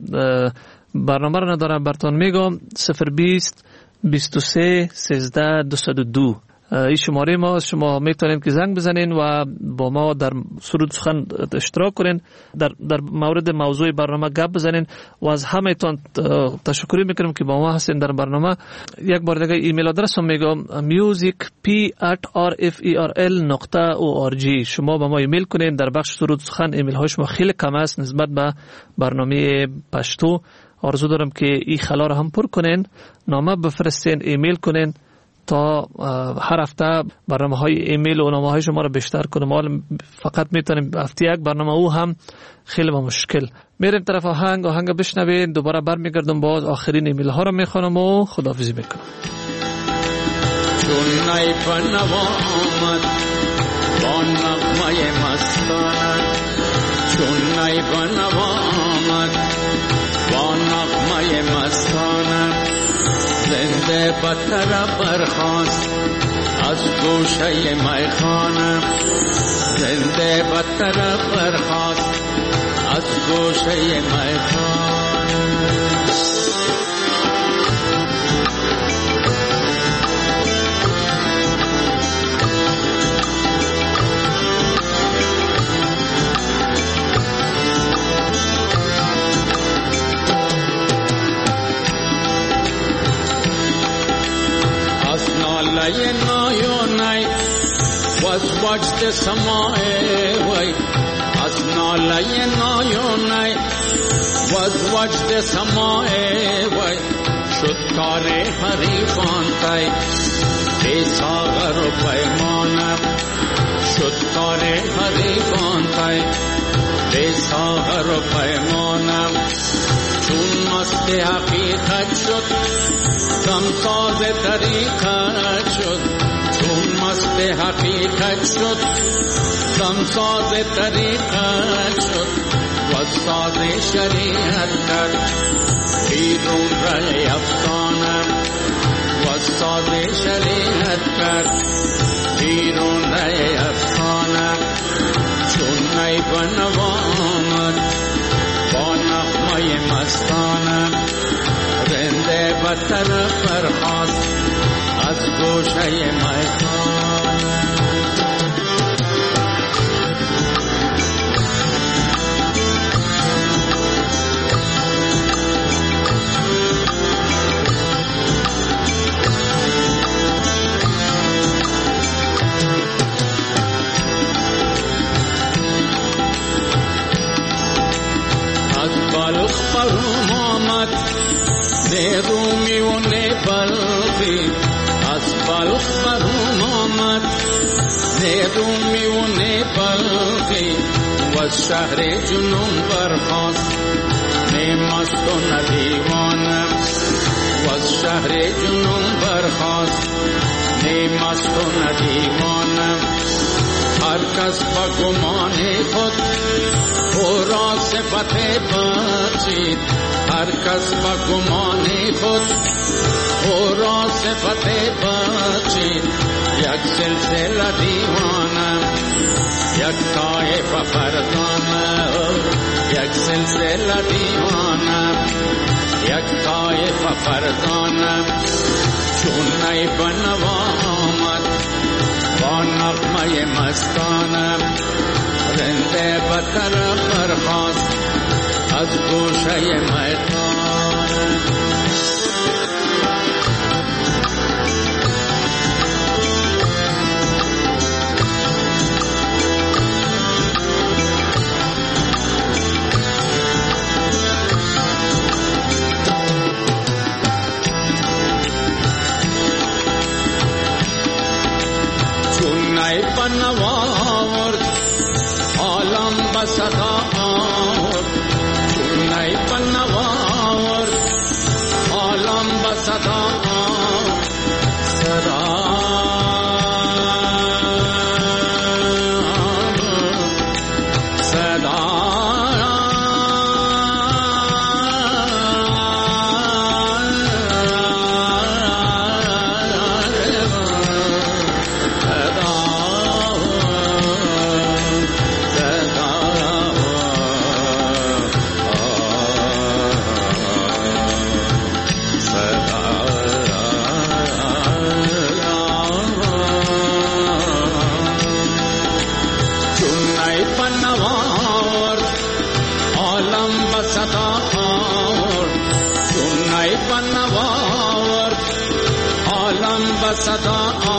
برنامه رو ندارن براتون میگم صفر بیست بیست و سه سیزده دویست و دو. این شماره ما، شما میتونین که زنگ بزنین و با ما در سرود سخن اشتراک کنین، در در مورد موضوع برنامه گپ بزنین و از همه تون تشکر میکنم که با ما هستین در برنامه. یک بار دیگه ایمیل آدرس رو میگم music p at r f e r l dot org. شما با ما ایمیل کنین. در بخش سرود سخن ایمیل های شما خیلی کم است نسبت به برنامه پشتو. آرزو دارم که این خلا رو هم پر کنین، نامه بفرستین، ایمیل کنین تا هر هفته برنامه های ایمیل و نامه های شما رو بیشتر کنم. حالا فقط میتونیم هفته یک برنامه، او هم خیلی با مشکل. میریم طرف آهنگ آهنگ بشنوین، دوباره برمیگردم باز آخرین ایمیل ها رو میخوانم و خداحافظی میکنم. چون نای پنوا آمد با نغمه مستانت، چون نای پنوا آمد رنده بدتر برخاست از گوشه میخانه، رنده بدتر برخاست از گوشه میخانه. لای نایونای was watch the samae way as nalay nayonai was watch the samae way shud kare harifan tai besagar paimana shud kare harifan tai besagar paimana chun maste haqiqat shud dam saz tariqat shud chun maste haqiqat shud dam saz tariqat shud wasaz shariat kar birun rahe afsana wasaz shariat kar birun rahe afsana chun nay banwamat banaqmay mastana rende batar parkhas az goshay maydan az balukh parumat ne rumi o ne balfi az balukh parumat ne rumi o ne balfi was shahre junun barkhas ne masto na diwana was shahre junun barkhas ne masto na diwana har kas ba gumane khud khora se pate bachit har kas ba gumane khud khora se pate bachit yak silsila diwana yak taifa fardana yak silsila diwana yak taifa fardana chun nay banwamat banaqmay mastana rende batar parkhas az goshay maydan chunay panawar alam basata chunay panawar alam basata sada sada basata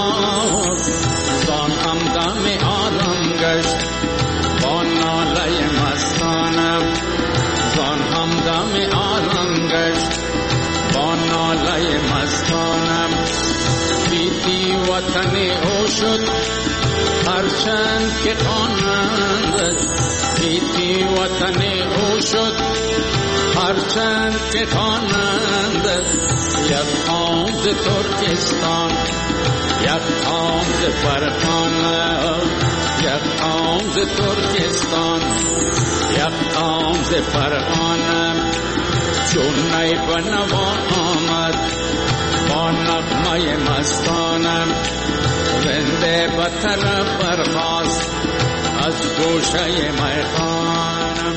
zan hamda me alam gasht bana lay mastana zan hamda me alam gasht bana lay mastana biti watane oshud har chand ke anand biti watane oshud har chand ke anand yak qaum ze Turkistan yak qaum ze Farkhana yak qaum ze Turkistan yak qaum ze Farkhana چون نی بنوان آمد با نغمه مستانم رنده به طرف برخاست از گوشه میخانم.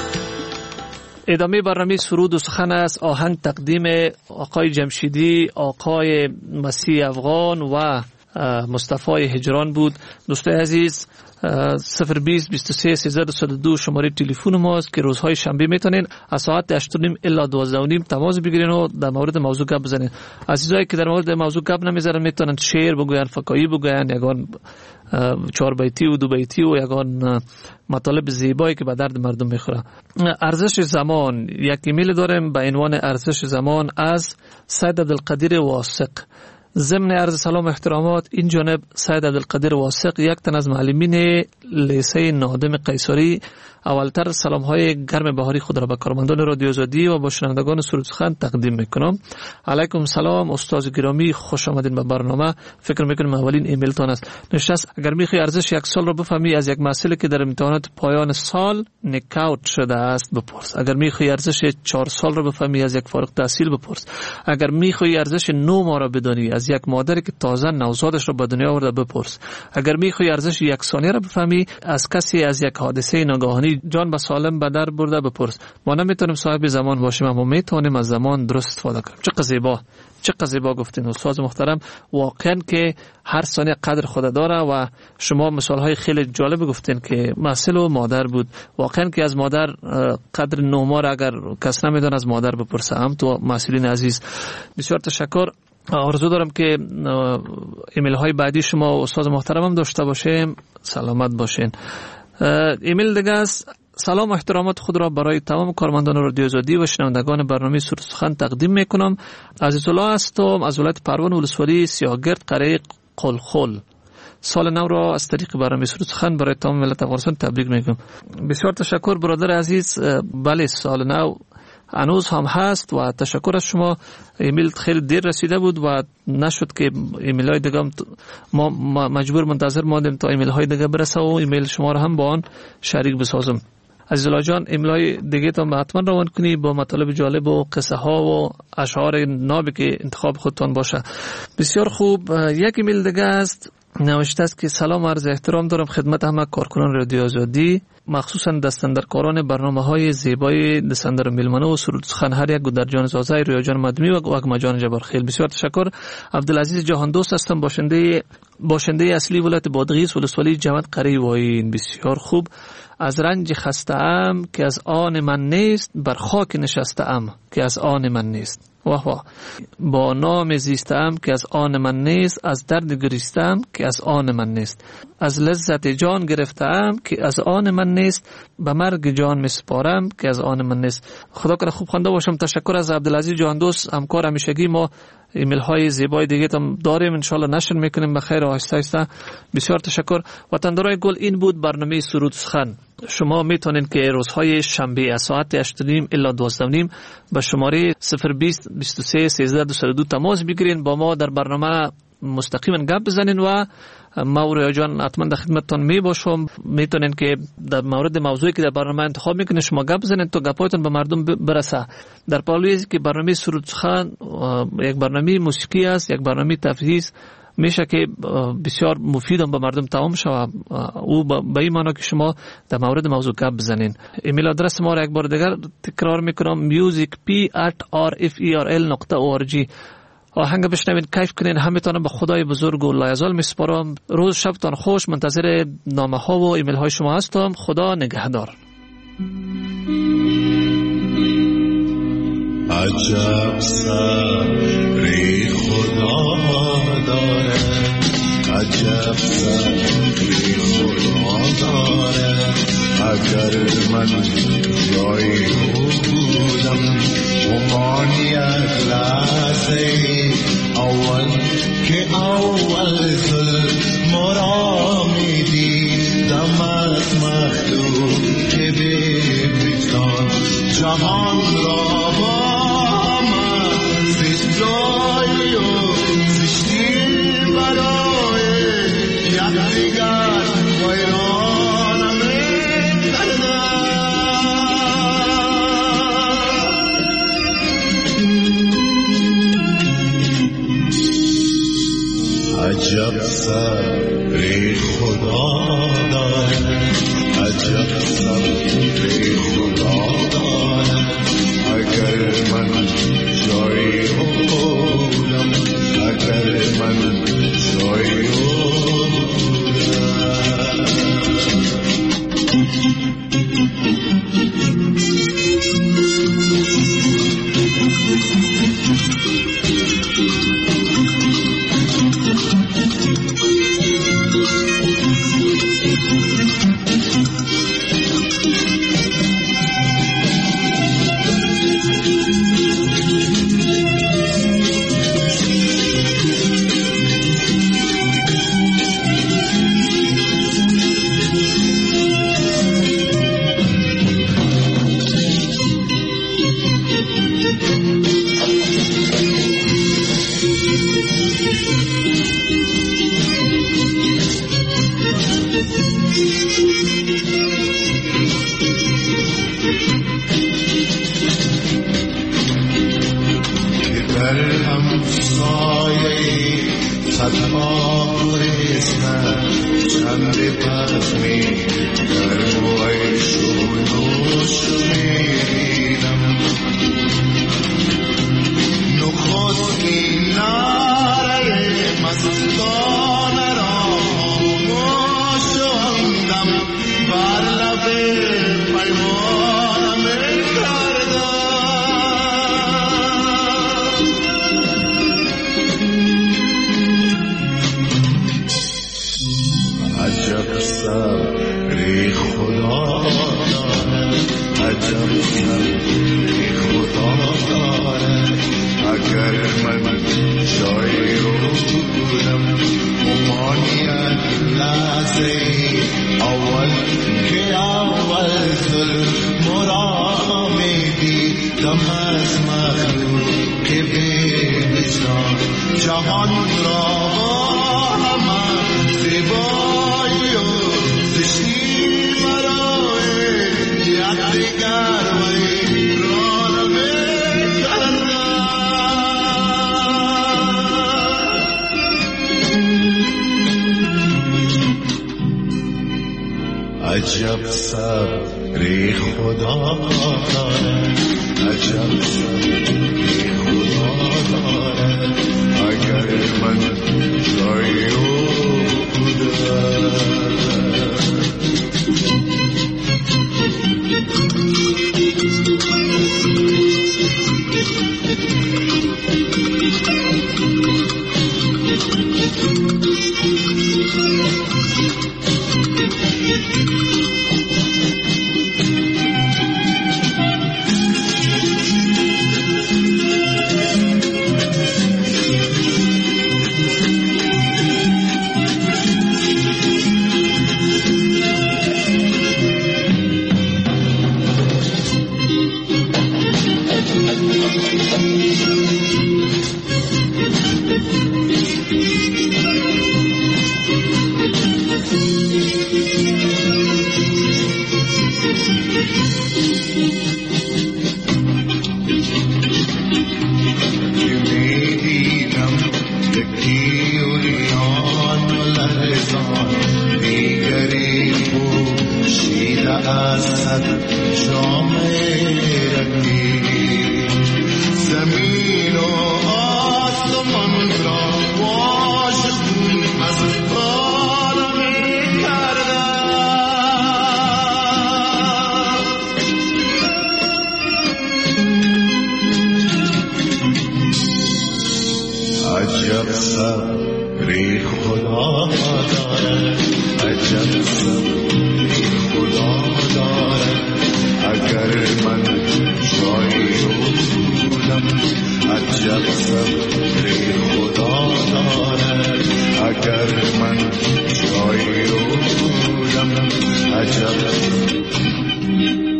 ادامه برنامه سرود و سخن است. آهنگ تقدیم آقای جمشیدی، آقای مسیح افغان و مصطفی هجران بود. دوستای عزیز، صفر بیست بیست و سه سیزده دویست و دو شماره تلفن ماست که روزهای شنبه میتونین از ساعت هشت و نیم الی دوازده و نیم تماس بگیرین و در مورد موضوع گپ بزنین. عزیزایی که در مورد موضوع گپ نمیزنن میتونن شعر بگوین، فکایی بگوین، یگان چهار بیتی و دو بیتی و یگان مطالب زیبایی که به درد مردم میخوره. ارزش زمان، یک ایمیل داریم به عنوان ارزش زمان از سید عبدالقدیر واثق. ضمن عرض سلام احترامات، این جانب سید عبدالقدیر واثق یک تن از معلمین لیسه نادم قیصری اولتر سلام های گرم بهاری خود را به کارمندان رادیو آزادی و با شنوندگان سرود سخن تقدیم میکنم. علیکم سلام استاد گرامی، خوش آمدین به برنامه. فکر میکنم اولین ایمیل تان است. نشست اگر میخوای ارزش یک سال را بفهمی از یک مسئله که در امتحانات پایان سال نکاوت شده است بپرس. اگر میخوای ارزش چهار سال را بفهمی از یک فارغ التحصیل بپرس. اگر میخوای ارزش نه ماه را بدانی از یک مادری که تازه نوزادش را به دنیا آورده بپرس. اگر میخوای ارزش یک ثانیه را بفهمی از کسی از یک حادثه ناگهانی جان به سالم به در برده بپرس. ما نمیتونیم صاحب زمان باشیم اما میتونیم از زمان درست استفاده کنیم. چقدر زیبا، چقدر زیبا گفتین استاد محترم. واقعا که هر ثانیه قدر خود داره و شما مثال های خیلی جالب گفتین که مسئله و مادر بود. واقعا که از مادر قدر نه ماه اگر کس نمیدونه از مادر بپرسه. هم تو مسئولین عزیز بسیار تشکر. آرزو دارم که ایمیل های بعدی شما استاد محترم هم داشته باشیم. سلامت باشین. ایمیل دیگه است. سلام و احترامات خود را برای تمام کارمندان رادیو آزادی و شنوندگان برنامه سرود سخن تقدیم میکنم. عزیز الله هستم از ولایت پروان ولسوالی سیاهگرد قریه قلخل. سال نو را از طریق برنامه سرود سخن برای تمام ملت افغانستان تبریک میگم. بسیار تشکر برادر عزیز. بله سال نو هنوز هم هست و تشکر از شما. ایمیل خیلی دیر رسیده بود و نشد که ایمیل های دیگه ما مجبور منتظر ماندیم تا ایمیل های دیگه برسه و ایمیل شما را هم با آن شریک بسازم. عزیز الله جان، ایمیل های دیگه تان حتما روان کنی با مطالب جالب و قصه ها و اشعار نابی که انتخاب خودتان باشه. بسیار خوب. یک ایمیل دیگه است. نوشته است که سلام عرض احترام دارم خدمت همه کارکنان رادیو آزادی، مخصوصا دستندرکاران برنامه های زیبای دستندر میلمانه و سرود سخن هر یک در جان زازای رویا جان مدمی و اگما جان جبارخیل. بسیار تشکر. عبدالعزیز جهان دوست هستم، باشنده باشنده اصلی ولایت بادغیس ولسوالی جمعیت قریه واین. بسیار خوب. از رنج خسته ام که از آن من نیست، بر خاک نشسته ام که از آن من نیست. واه واه. با نام زیستم که از آن من نیست، از درد گریستم که از آن من نیست. از لذت جان گرفتم که از آن من نیست، به مرگ جان مسپارم که از آن من نیست. خدا کنه خوب خوانده باشم. تشکر از عبدالعزیز جهان دوست، همکار همیشگی ما. ایمیل های زیبای دیگه هم داریم، انشالله نشر میکنیم بخیر و آهسته آهسته. بسیار تشکر. وطندارای گل، این بود برنامه سرود سخن. شما میتونین که روزهای شنبه از ساعت هشت و نیم الی دوازده و نیم به شماره صفر بیست بیست و سه سیزده دویست و دو تماس بگیرین، با ما در برنامه مستقیما گپ بزنین و ما و رویا جان حتما در خدمتتان می باشم. میتونین که در مورد موضوعی که در برنامه انتخاب میکنین شما گپ بزنین تا گپایتون به مردم برسه. در پالوی که برنامه سرود سخن یک برنامه موسیقی است، یک برنامه تفریحی است، میشه که بسیار مفید هم به مردم تمام شود. او به این معنی که شما در مورد موضوع گپ بزنین. ایمیل آدرس ما را یک بار دیگر تکرار میکنم: musicp at r f e r l dot org. آهنگ بشنوین، کیف کنین. همتون به خدای بزرگ و لایزال میسپارم. روز شبتان خوش. منتظر نامه ها و ایمیل های شما هستم. خدا نگهدار. عجب سری خدا داره، عجب سری خدا داره. اگر من جایی بودم گمان یک لحظه اول که اول ظلم را میدیدم از مخلوق که ببیتان جهان را با من زیستایی و زشتی برای یکدیگر ویرانم کردن. صبر خدا دارد، عجب صبر خدا دارد. اگر من جای او بودم، اگر من جای او عجب صبر خدا دارد، عجب صبر خدا دارد. اگر من جای او بودم. عجب صبر خدا دارد، عجب صبر خدا دارد. اگر من جای او بودم، عجب صبر خدا دارد. اگر من جای او بودم، عجب